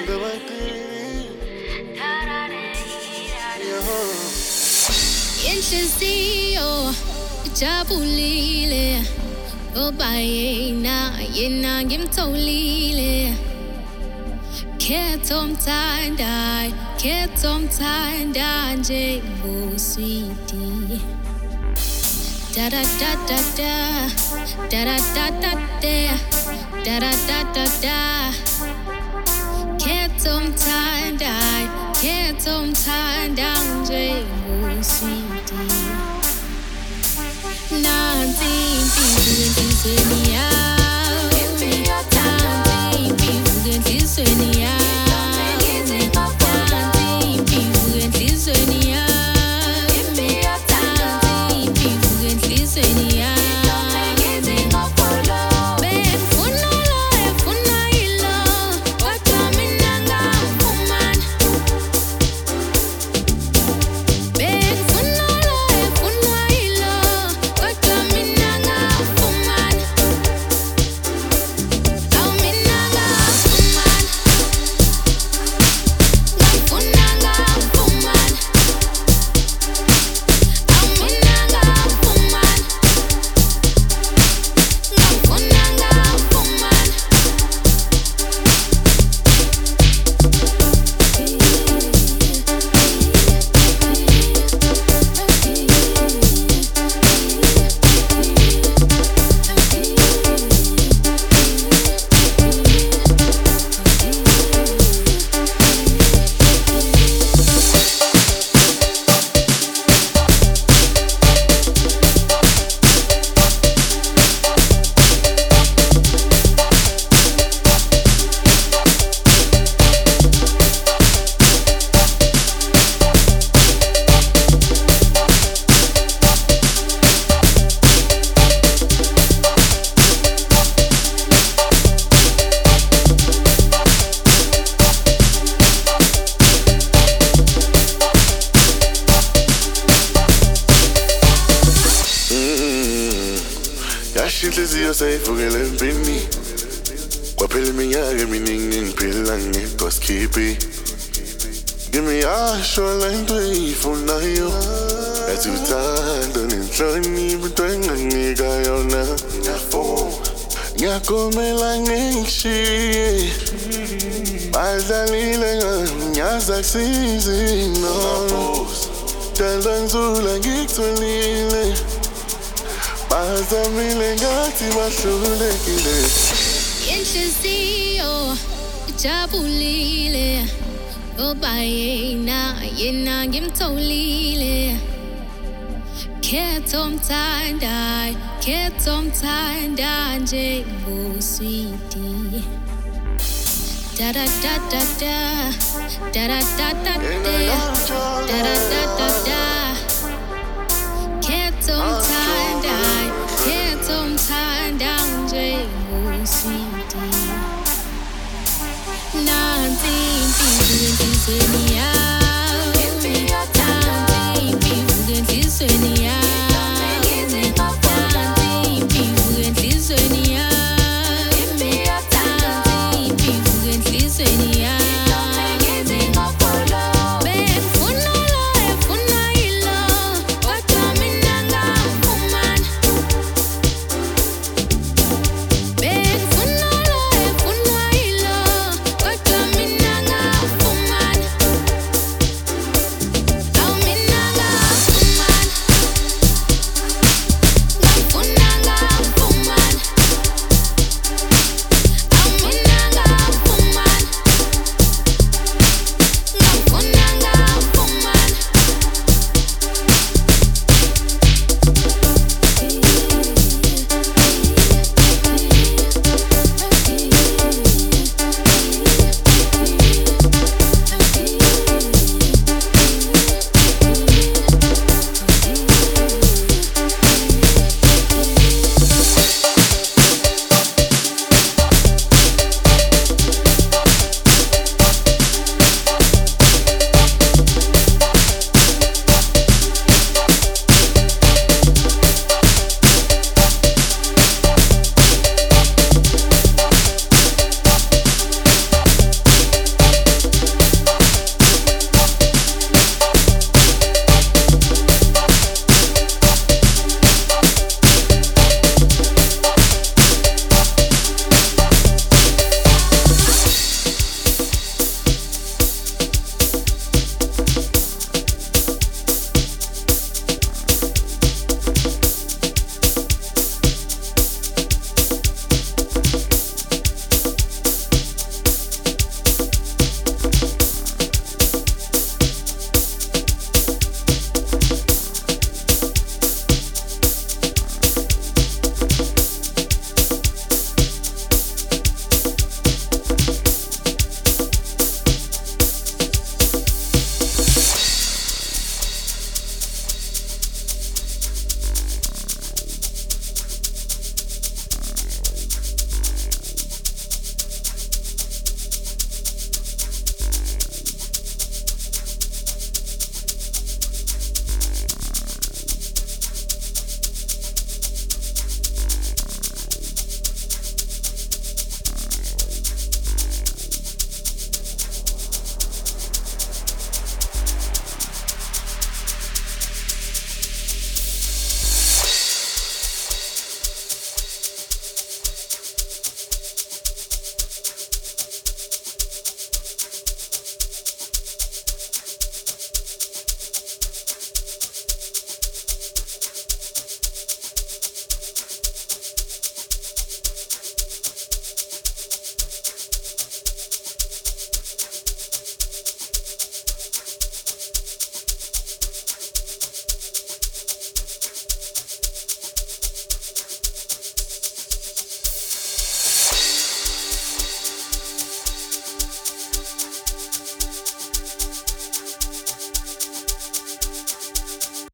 Inhliziyo ijabulile ngoba yena ngimtholile. Khetha omthanda nje ngosweetie. Da da da da da da da da da da da da da. Khetha omthanda nje ngosweetie. Nansi impilo enhlizweni yami, nansi impilo enhlizweni yami, nansi impilo enhlizweni yami, nansi impilo enhlizweni yami. Bengifuna ilo, kodwa mina ngafumana. Bengifuna ilo, kodwa mina ngafumana. Awu mina ngafumana. Ngafuna ngafumana. Awu mina ngafumana. Ngafuna ngafumana. Yasho inhliziyo sayivukela empini, kwaphela iminyaka eminingi ngiphila ngedwa Skippy. Kimi yasho lento eyifunayo, yathi uthando nenhlonipho into enganginika yona. Ngiyakomela ngishiye, badlalile nganyaza kusizi no. Dala ngizula ngikutholile, bazamile ngathi bahlulekile. Inhliziyo ijabulile ngoba yena ngimtholile. Khetha omthanda nje ngosweetie. Da da da da da da da da da da da da. Khetha omthanda nje ngosweetie. Nansi impilo enhlizweni